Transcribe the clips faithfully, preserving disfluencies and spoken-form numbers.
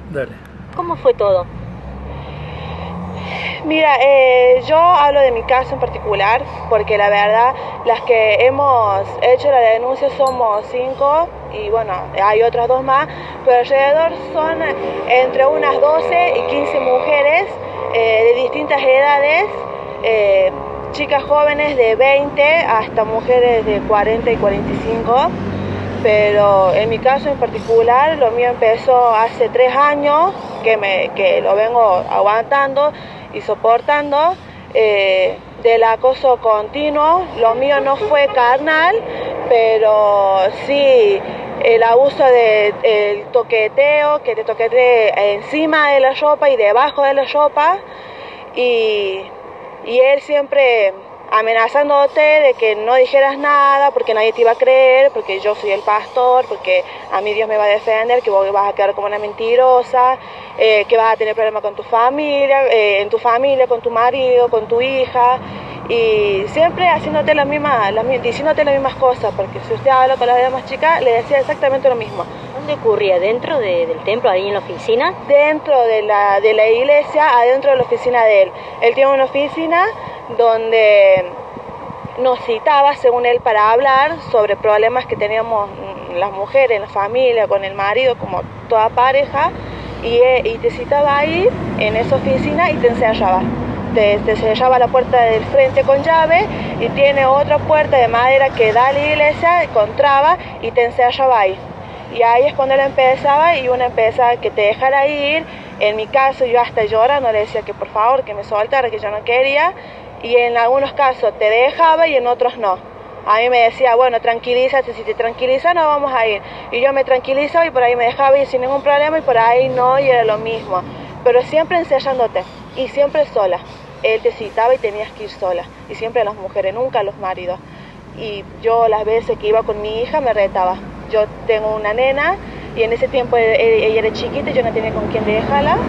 Dale. ¿Cómo fue todo? Mira, eh, yo hablo de mi caso en particular, porque la verdad, las que hemos hecho la denuncia somos cinco, y bueno, hay otras dos más, pero alrededor son entre unas doce y quince mujeres eh, de distintas edades, eh, chicas jóvenes de veinte hasta mujeres de cuarenta y cuarenta y cinco, pero en mi caso en particular, lo mío empezó hace tres años, que, me, que lo vengo aguantando y soportando, eh, del acoso continuo. Lo mío no fue carnal, pero sí el abuso del toqueteo, que te toquetee encima de la ropa y debajo de la ropa, y, y él siempre amenazándote de que no dijeras nada porque nadie te iba a creer, porque yo soy el pastor, porque a mí Dios me va a defender, que vos vas a quedar como una mentirosa, eh, que vas a tener problemas con tu familia, eh, en tu familia, con tu marido, con tu hija, y siempre haciéndote la misma, la, diciéndote las mismas cosas, porque si usted habla con las demás chicas, le decía exactamente lo mismo. ¿Dónde ocurría? ¿Dentro de, del templo, ahí en la oficina? Dentro de la, de la iglesia, adentro de la oficina de él. Él tiene una oficina donde nos citaba, según él, para hablar sobre problemas que teníamos las mujeres en la familia, con el marido, como toda pareja, y, y te citaba ahí, en esa oficina, y te encerraba. Te, te cerraba la puerta del frente con llave, y tiene otra puerta de madera que da a la iglesia con traba, y te encerraba ahí. Y ahí es cuando él empezaba, y uno empezaba que te dejara ir. En mi caso, yo hasta llorando le decía que por favor, que me soltara, que yo no quería, y en algunos casos te dejaba y en otros no. A mí me decía, bueno, tranquilízate, si te tranquiliza no vamos a ir. Y yo me tranquilizaba y por ahí me dejaba ir sin ningún problema, y por ahí no, y era lo mismo. Pero siempre encerrándote, y siempre sola. Él te citaba y tenías que ir sola, y siempre las mujeres, nunca los maridos. Y yo las veces que iba con mi hija me retaba. Yo tengo una nena, y en ese tiempo ella era chiquita y yo no tenía con quién dejarla,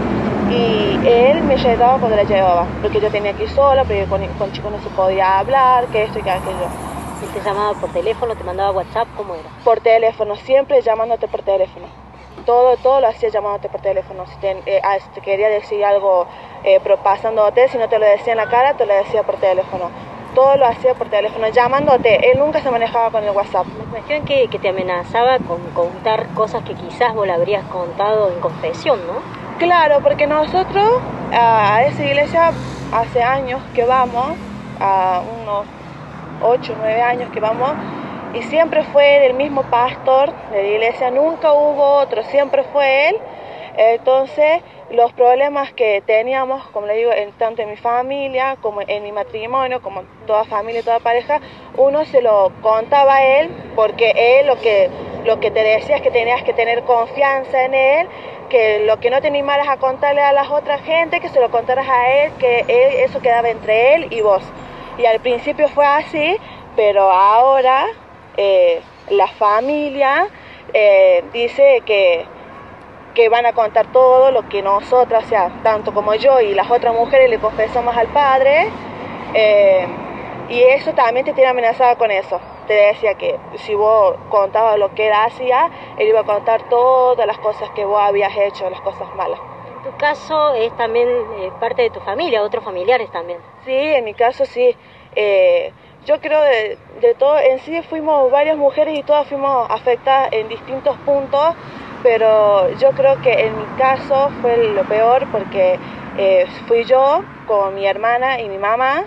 y él me retaba cuando la llevaba, porque yo tenía que ir sola, porque con, con chicos no se podía hablar, que esto y que aquello. ¿Él te llamaba por teléfono, te mandaba WhatsApp? ¿Cómo era? Por teléfono, siempre llamándote por teléfono. Todo, todo lo hacía llamándote por teléfono. Si te, eh, si te quería decir algo eh, pasándote, si no te lo decía en la cara, te lo decía por teléfono. Todo lo hacía por teléfono, llamándote. Él nunca se manejaba con el WhatsApp. La cuestión que, que te amenazaba con contar cosas que quizás vos le habrías contado en confesión, ¿no? Claro, porque nosotros a esa iglesia hace años que vamos, a unos ocho, nueve años que vamos, y siempre fue del mismo pastor de la iglesia, nunca hubo otro, siempre fue él. Entonces, los problemas que teníamos, como le digo, en, tanto en mi familia, como en mi matrimonio, como toda familia, toda pareja, uno se lo contaba a él, porque él lo que, lo que te decía es que tenías que tener confianza en él, que lo que no te animaras a contarle a las otras gente, que se lo contaras a él, que él, eso quedaba entre él y vos. Y al principio fue así, pero ahora eh, la familia eh, dice que que van a contar todo lo que nosotras, o sea, tanto como yo y las otras mujeres le confesamos al padre, eh, y eso también te tiene amenazada con eso. Te decía que si vos contabas lo que él hacía, él iba a contar todas las cosas que vos habías hecho, las cosas malas. En tu caso es también eh, parte de tu familia, otros familiares también. Sí, en mi caso sí. Eh, yo creo de, de todo, en sí fuimos varias mujeres y todas fuimos afectadas en distintos puntos, pero yo creo que en mi caso fue lo peor porque eh, fui yo con mi hermana y mi mamá,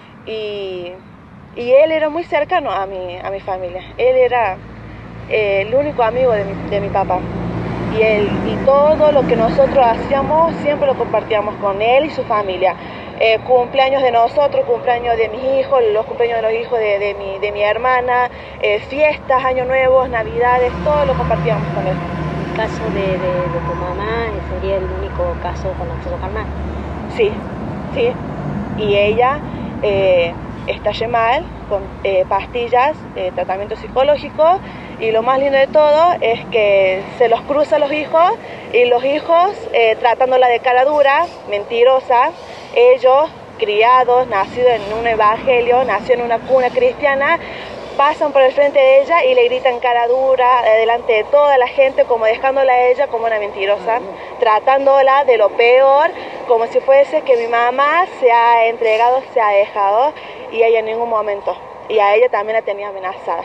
y, y él era muy cercano a mi, a mi familia. Él era eh, el único amigo de mi, de mi papá, y, él, y todo lo que nosotros hacíamos siempre lo compartíamos con él y su familia. Eh, cumpleaños de nosotros, cumpleaños de mis hijos, los cumpleaños de los hijos de, de, mi, de mi hermana, eh, fiestas, años nuevos, navidades, todo lo compartíamos con él. El caso de, de, de tu mamá sería el único caso con acceso carnal. Sí, sí. Y ella eh, está mal, con eh, pastillas, eh, tratamiento psicológico, y lo más lindo de todo es que se los cruza a los hijos, y los hijos eh, tratándola de cara dura, mentirosa, ellos criados, nacidos en un evangelio, nacidos en una cuna cristiana, pasan por el frente de ella y le gritan cara dura delante de toda la gente, como dejándola a ella como una mentirosa, tratándola de lo peor, como si fuese que mi mamá se ha entregado, se ha dejado, y ella en ningún momento, y a ella también la tenía amenazada.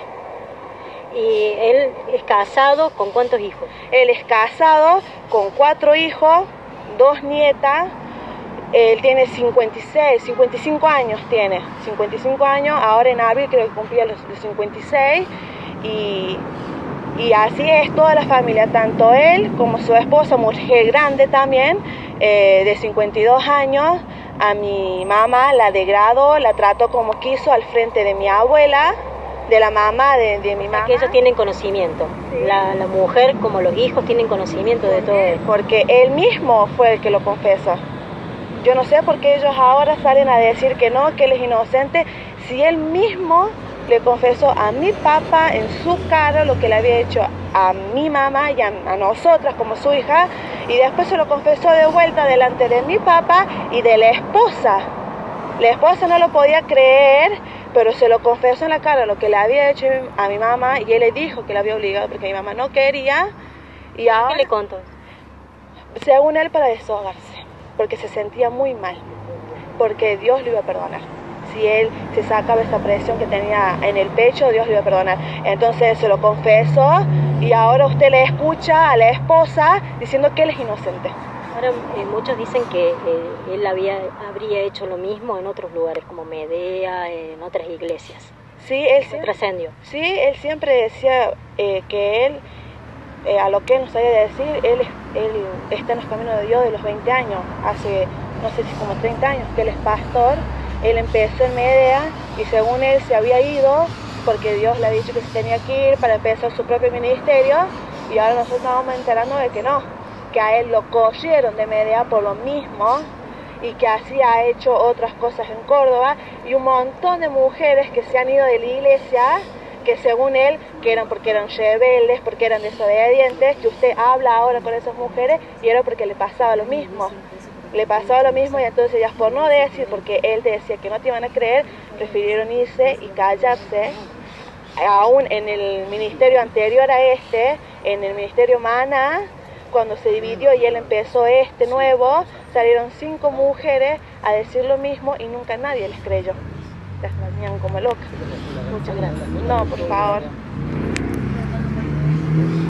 ¿Y él es casado con cuántos hijos? Él es casado con cuatro hijos, dos nietas. Él tiene cincuenta y seis, cincuenta y cinco años tiene, cincuenta y cinco años, ahora en abril creo que cumplía los, los cincuenta y seis, y, y así es toda la familia, tanto él como su esposa, mujer grande también, eh, de cincuenta y dos años. A mi mamá la degradó, la trató como quiso al frente de mi abuela, de la mamá de, de mi mamá. Que ellos tienen conocimiento, sí. la, la mujer como los hijos tienen conocimiento de todo esto. Porque él mismo fue el que lo confesó. Yo no sé por qué ellos ahora salen a decir que no, que él es inocente, si él mismo le confesó a mi papá en su cara lo que le había hecho a mi mamá y a, a nosotras como su hija, y después se lo confesó de vuelta delante de mi papá y de la esposa. La esposa no lo podía creer, pero se lo confesó en la cara lo que le había hecho a mi mamá, y él le dijo que la había obligado porque mi mamá no quería. Y ahora, ¿qué le contó? Según él, para desahogarse, porque se sentía muy mal, porque Dios lo iba a perdonar. Si él se sacaba esa presión que tenía en el pecho, Dios lo iba a perdonar. Entonces se lo confesó, y ahora usted le escucha a la esposa diciendo que él es inocente. Ahora eh, muchos dicen que eh, él había, habría hecho lo mismo en otros lugares, como Medea, en otras iglesias. Sí, él siempre, trascendió. Sí, él siempre decía eh, que él, eh, a lo que él nos sabía decir, él, él está en los caminos de Dios de los veinte años, hace no sé si como treinta años que él es pastor. Él empezó en Medea y según él se había ido porque Dios le había dicho que se tenía que ir para empezar su propio ministerio, y ahora nosotros nos vamos enterando de que no, que a él lo corrieron de Medea por lo mismo, y que así ha hecho otras cosas en Córdoba, y un montón de mujeres que se han ido de la iglesia, que según él, que eran porque eran rebeldes, porque eran desobedientes, que usted habla ahora con esas mujeres, y era porque le pasaba lo mismo. Le pasaba lo mismo, y entonces ellas, por no decir, porque él te decía que no te iban a creer, prefirieron irse y callarse. Aún en el ministerio anterior a este, en el ministerio Mana, cuando se dividió y él empezó este nuevo, salieron cinco mujeres a decir lo mismo y nunca nadie les creyó. Las tenían como locas. Muchas gracias. No, por favor.